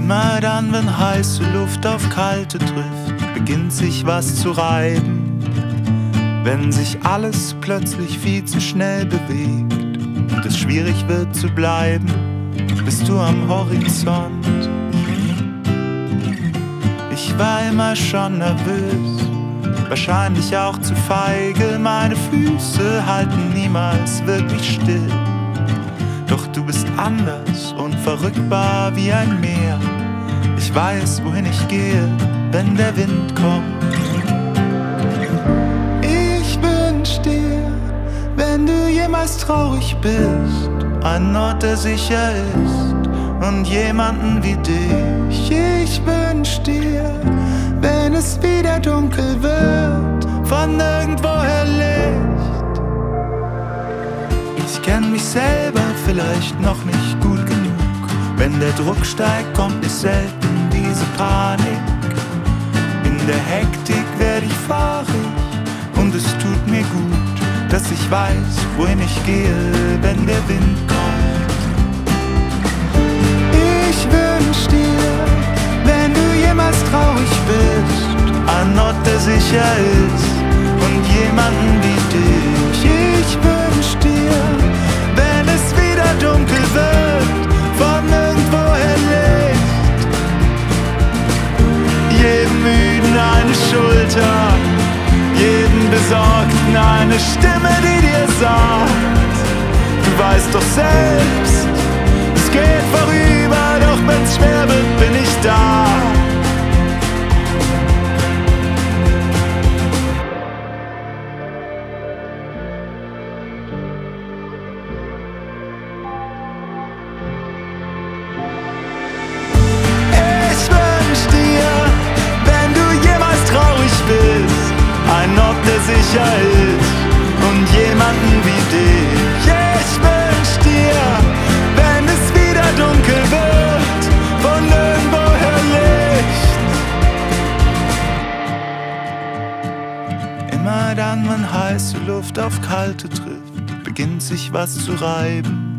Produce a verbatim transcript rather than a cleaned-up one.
Immer dann, wenn heiße Luft auf kalte trifft, beginnt sich was zu reiben. Wenn sich alles plötzlich viel zu schnell bewegt und es schwierig wird zu bleiben, bist du am Horizont. Ich war immer schon nervös, wahrscheinlich auch zu feige. Meine Füße halten niemals wirklich still. Doch du bist anders, unverrückbar wie ein Meer. Ich weiß, wohin ich gehe, wenn der Wind kommt. Ich wünsch dir, wenn du jemals traurig bist, einen Ort, der sicher ist und jemanden wie dich. Ich wünsch dir, wenn es wieder dunkel wird, von nirgendwoher Licht. Ich kenn mich selber vielleicht noch nicht gut genug. Wenn der Druck steigt, kommt nicht selten diese Panik. In der Hektik werd ich fahrig und es tut mir gut, dass ich weiß, wohin ich gehe, wenn der Wind kommt. Ich wünsch dir, wenn du jemals traurig bist, einen Ort, der sicher ist und jemanden wie dich. Ich wünsch dir, wenn es wieder dunkel wird, von nirgendwoher Licht. Jedem Müden eine Schulter, jedem Besorgten eine Stimme, die dir sagt: Du weißt doch selbst, es geht vorüber, doch wenn's schwer wird, bin ich da. Ein Ort, der sicher ist und jemanden wie dich. Ich wünsch dir, wenn es wieder dunkel wird, von nirgendwoher Licht. Immer dann, wenn heiße Luft auf kalte trifft, beginnt sich was zu reiben.